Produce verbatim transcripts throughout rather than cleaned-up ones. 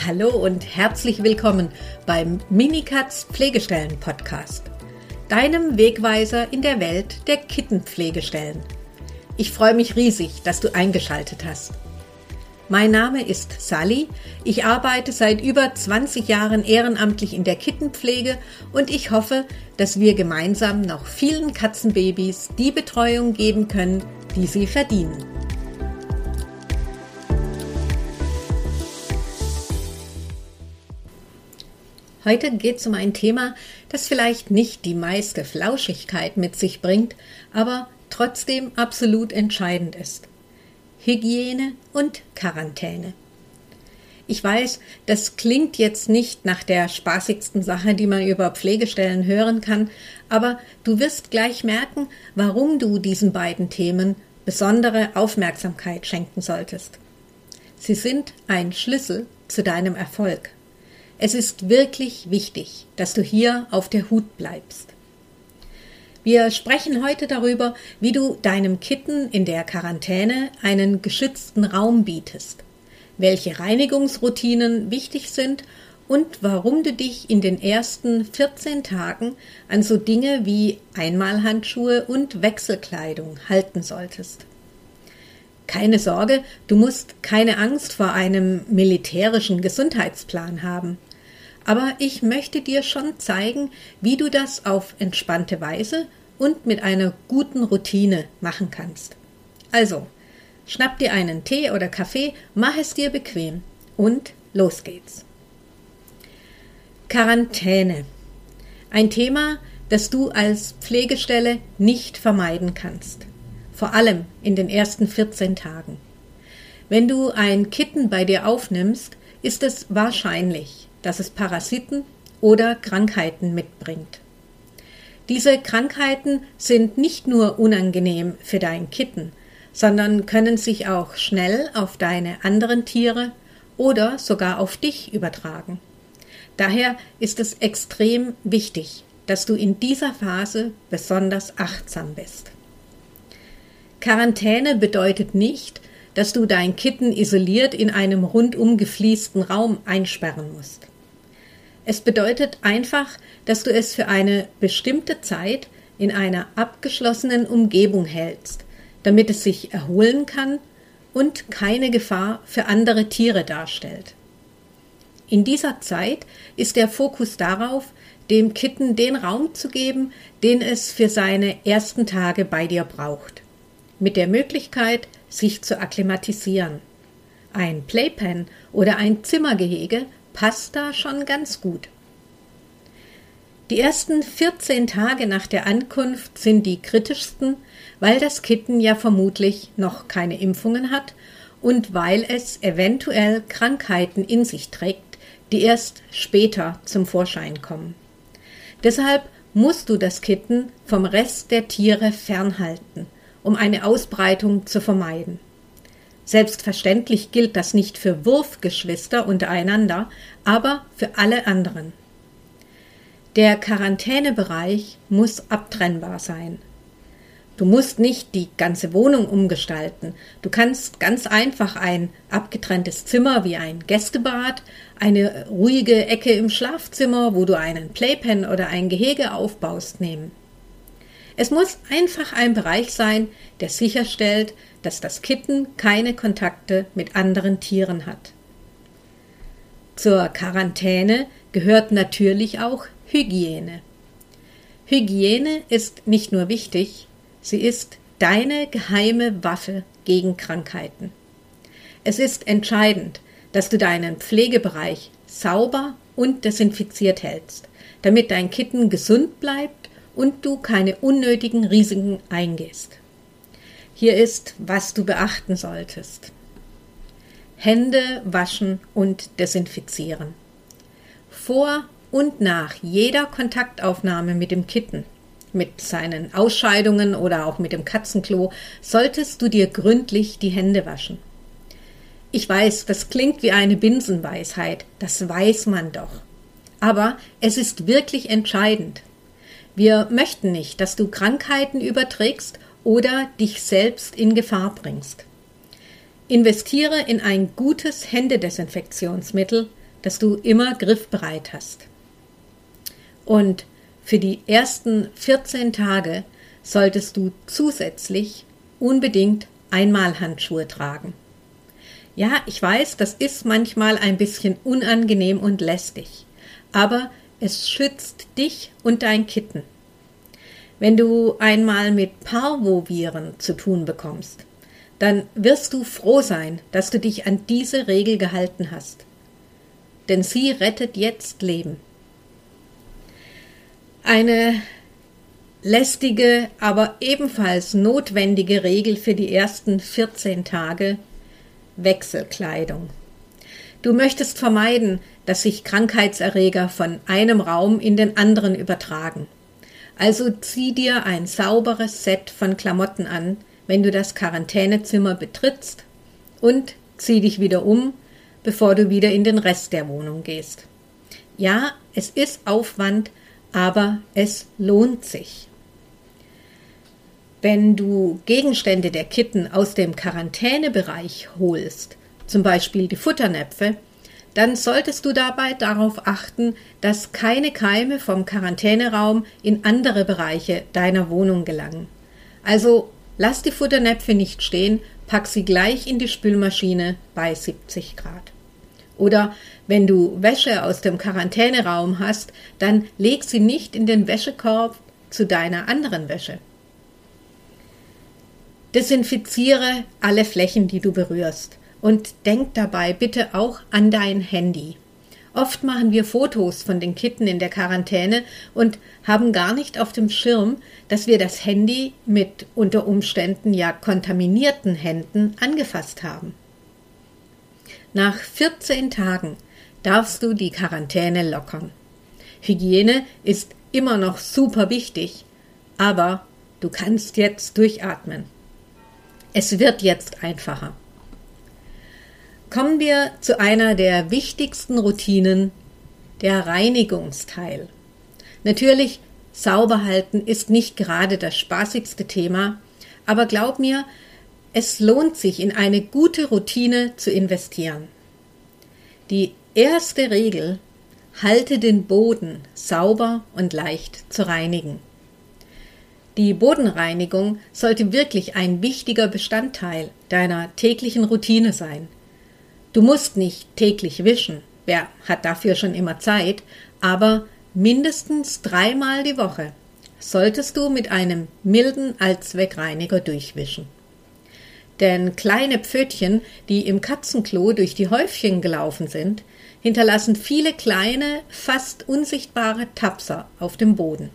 Hallo und herzlich willkommen beim Minikatz Pflegestellen Podcast, deinem Wegweiser in der Welt der Kittenpflegestellen. Ich freue mich riesig, dass du eingeschaltet hast. Mein Name ist Sally, ich arbeite seit über zwanzig Jahren ehrenamtlich in der Kittenpflege und ich hoffe, dass wir gemeinsam noch vielen Katzenbabys die Betreuung geben können, die sie verdienen. Heute geht es um ein Thema, das vielleicht nicht die meiste Flauschigkeit mit sich bringt, aber trotzdem absolut entscheidend ist. Hygiene und Quarantäne. Ich weiß, das klingt jetzt nicht nach der spaßigsten Sache, die man über Pflegestellen hören kann, aber du wirst gleich merken, warum du diesen beiden Themen besondere Aufmerksamkeit schenken solltest. Sie sind ein Schlüssel zu deinem Erfolg. Es ist wirklich wichtig, dass du hier auf der Hut bleibst. Wir sprechen heute darüber, wie du deinem Kitten in der Quarantäne einen geschützten Raum bietest, welche Reinigungsroutinen wichtig sind und warum du dich in den ersten vierzehn Tagen an so Dinge wie Einmalhandschuhe und Wechselkleidung halten solltest. Keine Sorge, du musst keine Angst vor einem militärischen Gesundheitsplan haben. Aber ich möchte dir schon zeigen, wie du das auf entspannte Weise und mit einer guten Routine machen kannst. Also, schnapp dir einen Tee oder Kaffee, mach es dir bequem und los geht's. Quarantäne. Ein Thema, das du als Pflegestelle nicht vermeiden kannst. Vor allem in den ersten vierzehn Tagen. Wenn du ein Kitten bei dir aufnimmst, ist es wahrscheinlich, dass es Parasiten oder Krankheiten mitbringt. Diese Krankheiten sind nicht nur unangenehm für dein Kitten, sondern können sich auch schnell auf deine anderen Tiere oder sogar auf dich übertragen. Daher ist es extrem wichtig, dass du in dieser Phase besonders achtsam bist. Quarantäne bedeutet nicht, dass du dein Kitten isoliert in einem rundum gefliesten Raum einsperren musst. Es bedeutet einfach, dass du es für eine bestimmte Zeit in einer abgeschlossenen Umgebung hältst, damit es sich erholen kann und keine Gefahr für andere Tiere darstellt. In dieser Zeit ist der Fokus darauf, dem Kitten den Raum zu geben, den es für seine ersten Tage bei dir braucht, mit der Möglichkeit, sich zu akklimatisieren. Ein Playpen oder ein Zimmergehege passt da schon ganz gut. Die ersten vierzehn Tage nach der Ankunft sind die kritischsten, weil das Kitten ja vermutlich noch keine Impfungen hat und weil es eventuell Krankheiten in sich trägt, die erst später zum Vorschein kommen. Deshalb musst du das Kitten vom Rest der Tiere fernhalten, um eine Ausbreitung zu vermeiden. Selbstverständlich gilt das nicht für Wurfgeschwister untereinander, aber für alle anderen. Der Quarantänebereich muss abtrennbar sein. Du musst nicht die ganze Wohnung umgestalten. Du kannst ganz einfach ein abgetrenntes Zimmer wie ein Gästebad, eine ruhige Ecke im Schlafzimmer, wo du einen Playpen oder ein Gehege aufbaust, nehmen. Es muss einfach ein Bereich sein, der sicherstellt, dass das Kitten keine Kontakte mit anderen Tieren hat. Zur Quarantäne gehört natürlich auch Hygiene. Hygiene ist nicht nur wichtig, sie ist deine geheime Waffe gegen Krankheiten. Es ist entscheidend, dass du deinen Pflegebereich sauber und desinfiziert hältst, damit dein Kitten gesund bleibt und du keine unnötigen Risiken eingehst. Hier ist, was du beachten solltest. Hände waschen und desinfizieren. Vor und nach jeder Kontaktaufnahme mit dem Kitten, mit seinen Ausscheidungen oder auch mit dem Katzenklo, solltest du dir gründlich die Hände waschen. Ich weiß, das klingt wie eine Binsenweisheit, das weiß man doch. Aber es ist wirklich entscheidend. Wir möchten nicht, dass du Krankheiten überträgst oder dich selbst in Gefahr bringst. Investiere in ein gutes Händedesinfektionsmittel, das du immer griffbereit hast. Und für die ersten vierzehn Tage solltest du zusätzlich unbedingt Einmalhandschuhe tragen. Ja, ich weiß, das ist manchmal ein bisschen unangenehm und lästig, aber es schützt dich und dein Kitten. Wenn du einmal mit Parvoviren zu tun bekommst, dann wirst du froh sein, dass du dich an diese Regel gehalten hast. Denn sie rettet jetzt Leben. Eine lästige, aber ebenfalls notwendige Regel für die ersten vierzehn Tage: Wechselkleidung. Du möchtest vermeiden, dass sich Krankheitserreger von einem Raum in den anderen übertragen. Also zieh dir ein sauberes Set von Klamotten an, wenn du das Quarantänezimmer betrittst, und zieh dich wieder um, bevor du wieder in den Rest der Wohnung gehst. Ja, es ist Aufwand, aber es lohnt sich. Wenn du Gegenstände der Kitten aus dem Quarantänebereich holst, zum Beispiel die Futternäpfe, dann solltest du dabei darauf achten, dass keine Keime vom Quarantäneraum in andere Bereiche deiner Wohnung gelangen. Also lass die Futternäpfe nicht stehen, pack sie gleich in die Spülmaschine bei siebzig Grad. Oder wenn du Wäsche aus dem Quarantäneraum hast, dann leg sie nicht in den Wäschekorb zu deiner anderen Wäsche. Desinfiziere alle Flächen, die du berührst, und denk dabei bitte auch an dein Handy. Oft machen wir Fotos von den Kitten in der Quarantäne und haben gar nicht auf dem Schirm, dass wir das Handy mit unter Umständen ja kontaminierten Händen angefasst haben. Nach vierzehn Tagen darfst du die Quarantäne lockern. Hygiene ist immer noch super wichtig, aber du kannst jetzt durchatmen. Es wird jetzt einfacher. Kommen wir zu einer der wichtigsten Routinen, der Reinigungsteil. Natürlich, sauber halten ist nicht gerade das spaßigste Thema, aber glaub mir, es lohnt sich, in eine gute Routine zu investieren. Die erste Regel: halte den Boden sauber und leicht zu reinigen. Die Bodenreinigung sollte wirklich ein wichtiger Bestandteil deiner täglichen Routine sein. Du musst nicht täglich wischen, wer hat dafür schon immer Zeit, aber mindestens dreimal die Woche solltest du mit einem milden Allzweckreiniger durchwischen. Denn kleine Pfötchen, die im Katzenklo durch die Häufchen gelaufen sind, hinterlassen viele kleine, fast unsichtbare Tapser auf dem Boden.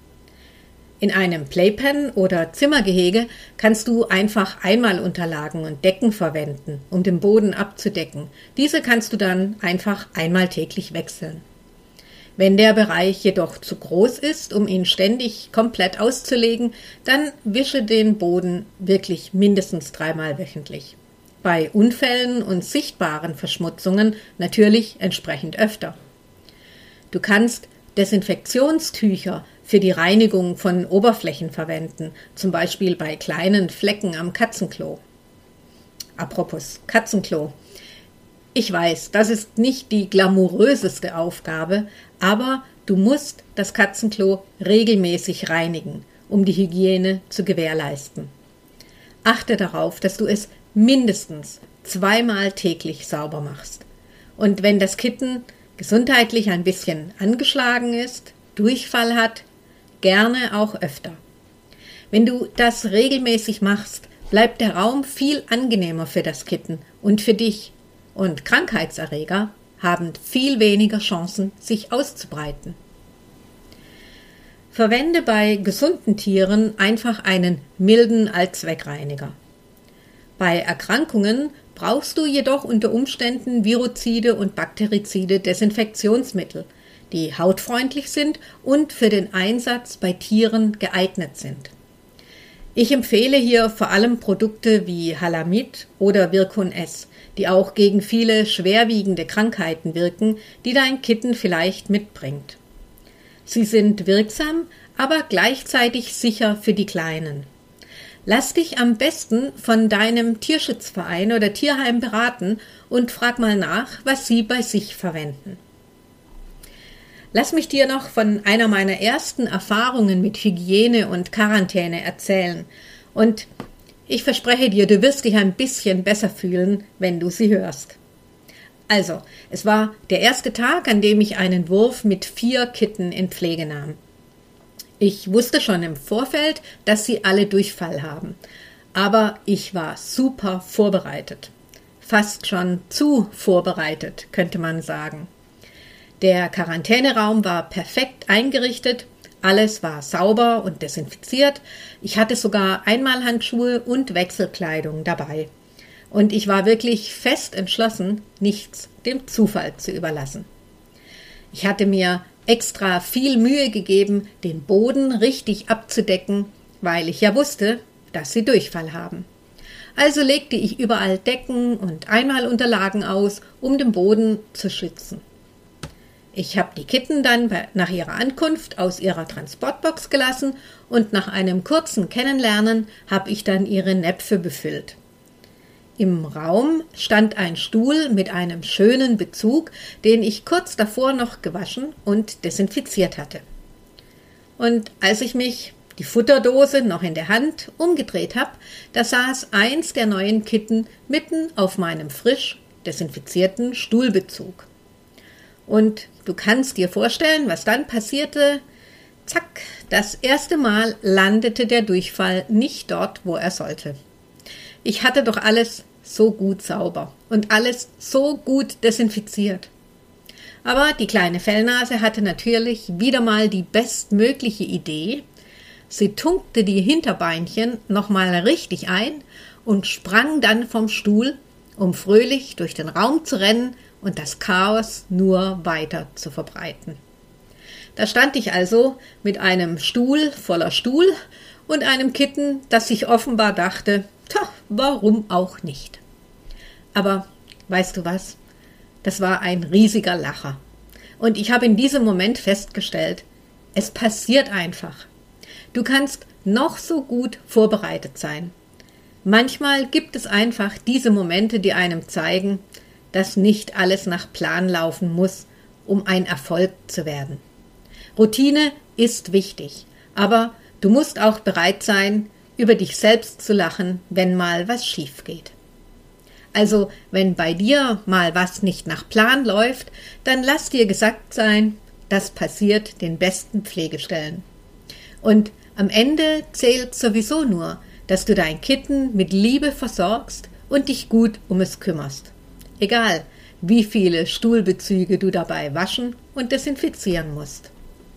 In einem Playpen oder Zimmergehege kannst du einfach Einmalunterlagen und Decken verwenden, um den Boden abzudecken. Diese kannst du dann einfach einmal täglich wechseln. Wenn der Bereich jedoch zu groß ist, um ihn ständig komplett auszulegen, dann wische den Boden wirklich mindestens dreimal wöchentlich. Bei Unfällen und sichtbaren Verschmutzungen natürlich entsprechend öfter. Du kannst Desinfektionstücher für die Reinigung von Oberflächen verwenden, zum Beispiel bei kleinen Flecken am Katzenklo. Apropos Katzenklo. Ich weiß, das ist nicht die glamouröseste Aufgabe, aber du musst das Katzenklo regelmäßig reinigen, um die Hygiene zu gewährleisten. Achte darauf, dass du es mindestens zweimal täglich sauber machst. Und wenn das Kitten gesundheitlich ein bisschen angeschlagen ist, Durchfall hat, gerne auch öfter. Wenn du das regelmäßig machst, bleibt der Raum viel angenehmer für das Kitten und für dich, und Krankheitserreger haben viel weniger Chancen, sich auszubreiten. Verwende bei gesunden Tieren einfach einen milden Allzweckreiniger. Bei Erkrankungen brauchst du jedoch unter Umständen Virozide und Bakterizide Desinfektionsmittel, die hautfreundlich sind und für den Einsatz bei Tieren geeignet sind. Ich empfehle hier vor allem Produkte wie Halamid oder Virkun S, die auch gegen viele schwerwiegende Krankheiten wirken, die dein Kitten vielleicht mitbringt. Sie sind wirksam, aber gleichzeitig sicher für die Kleinen. Lass dich am besten von deinem Tierschutzverein oder Tierheim beraten und frag mal nach, was sie bei sich verwenden. Lass mich dir noch von einer meiner ersten Erfahrungen mit Hygiene und Quarantäne erzählen. Und ich verspreche dir, du wirst dich ein bisschen besser fühlen, wenn du sie hörst. Also, es war der erste Tag, an dem ich einen Wurf mit vier Kitten in Pflege nahm. Ich wusste schon im Vorfeld, dass sie alle Durchfall haben. Aber ich war super vorbereitet. Fast schon zu vorbereitet, könnte man sagen. Der Quarantäneraum war perfekt eingerichtet, alles war sauber und desinfiziert. Ich hatte sogar Einmalhandschuhe und Wechselkleidung dabei. Und ich war wirklich fest entschlossen, nichts dem Zufall zu überlassen. Ich hatte mir extra viel Mühe gegeben, den Boden richtig abzudecken, weil ich ja wusste, dass sie Durchfall haben. Also legte ich überall Decken und Einmalunterlagen aus, um den Boden zu schützen. Ich habe die Kitten dann nach ihrer Ankunft aus ihrer Transportbox gelassen und nach einem kurzen Kennenlernen habe ich dann ihre Näpfe befüllt. Im Raum stand ein Stuhl mit einem schönen Bezug, den ich kurz davor noch gewaschen und desinfiziert hatte. Und als ich mich, die Futterdose noch in der Hand, umgedreht habe, da saß eins der neuen Kitten mitten auf meinem frisch desinfizierten Stuhlbezug. Und du kannst dir vorstellen, was dann passierte. Zack, das erste Mal landete der Durchfall nicht dort, wo er sollte. Ich hatte doch alles so gut sauber und alles so gut desinfiziert. Aber die kleine Fellnase hatte natürlich wieder mal die bestmögliche Idee. Sie tunkte die Hinterbeinchen nochmal richtig ein und sprang dann vom Stuhl, um fröhlich durch den Raum zu rennen und das Chaos nur weiter zu verbreiten. Da stand ich also mit einem Stuhl voller Stuhl und einem Kitten, das sich offenbar dachte, tja, warum auch nicht? Aber weißt du was? Das war ein riesiger Lacher. Und ich habe in diesem Moment festgestellt, es passiert einfach. Du kannst noch so gut vorbereitet sein. Manchmal gibt es einfach diese Momente, die einem zeigen, dass nicht alles nach Plan laufen muss, um ein Erfolg zu werden. Routine ist wichtig, aber du musst auch bereit sein, über dich selbst zu lachen, wenn mal was schief geht. Also, wenn bei dir mal was nicht nach Plan läuft, dann lass dir gesagt sein, das passiert den besten Pflegestellen. Und am Ende zählt sowieso nur, dass du dein Kitten mit Liebe versorgst und dich gut um es kümmerst. Egal, wie viele Stuhlbezüge du dabei waschen und desinfizieren musst.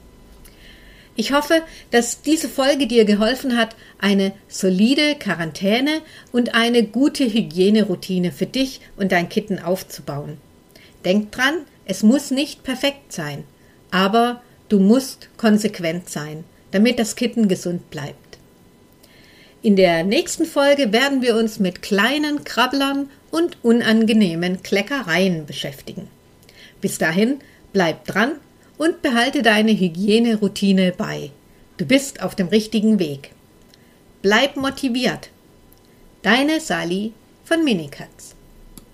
Ich hoffe, dass diese Folge dir geholfen hat, eine solide Quarantäne und eine gute Hygieneroutine für dich und dein Kitten aufzubauen. Denk dran, es muss nicht perfekt sein, aber du musst konsequent sein, damit das Kitten gesund bleibt. In der nächsten Folge werden wir uns mit kleinen Krabblern und unangenehmen Kleckereien beschäftigen. Bis dahin, bleib dran und behalte deine Hygieneroutine bei. Du bist auf dem richtigen Weg. Bleib motiviert. Deine Sally von Minikatz.